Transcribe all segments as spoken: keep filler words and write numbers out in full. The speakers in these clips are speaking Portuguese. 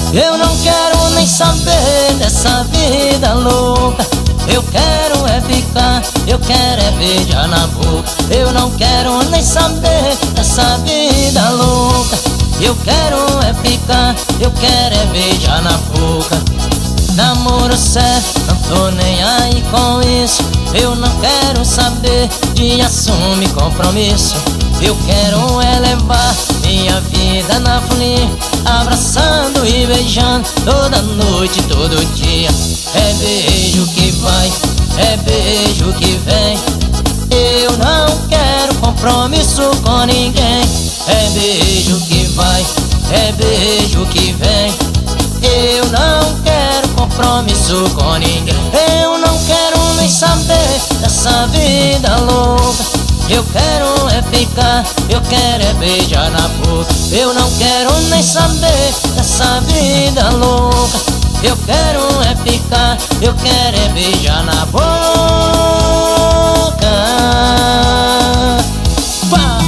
Eu não quero nem saber dessa vida louca. Eu quero é ficar, eu quero é beijar na boca. Eu não quero nem saber dessa vida louca. Eu quero é ficar, eu quero é beijar na boca. Namoro sério, não tô nem aí com isso. Eu não quero saber de assumir compromisso. Eu quero é levar minha vida na folia, abraçando e beijando toda noite, todo dia. É beijo que vai, é beijo que vem. Eu não quero compromisso com ninguém. É beijo que vai, é beijo que vem. Eu não quero compromisso com ninguém. Eu não quero nem saber dessa vida louca. Eu quero é ficar, eu quero é beijar na boca. Eu não quero nem saber dessa vida louca. Eu quero é ficar, eu quero é beijar na boca. Pá!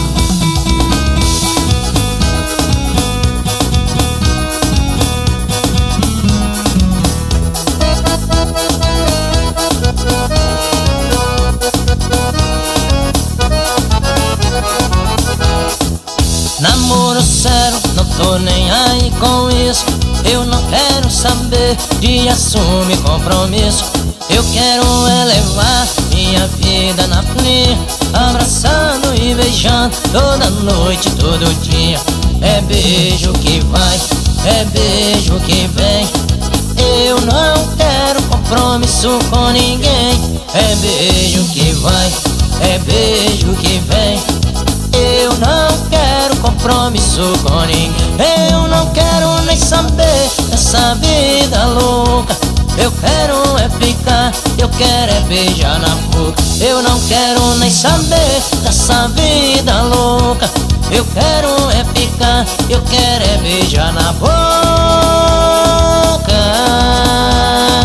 Namoro sério, não tô nem aí com isso. Eu não quero saber de assumir compromisso. Eu quero é levar minha vida na folia, abraçando e beijando toda noite, todo dia. É beijo que vai, é beijo que vem. Eu não quero compromisso com ninguém. É beijo que vai, é beijo que vem. Eu não quero compromisso com ninguém. Eu não quero nem saber dessa vida louca. Eu quero é ficar, eu quero é beijar na boca. Eu não quero nem saber dessa vida louca. Eu quero é ficar, eu quero é beijar na boca.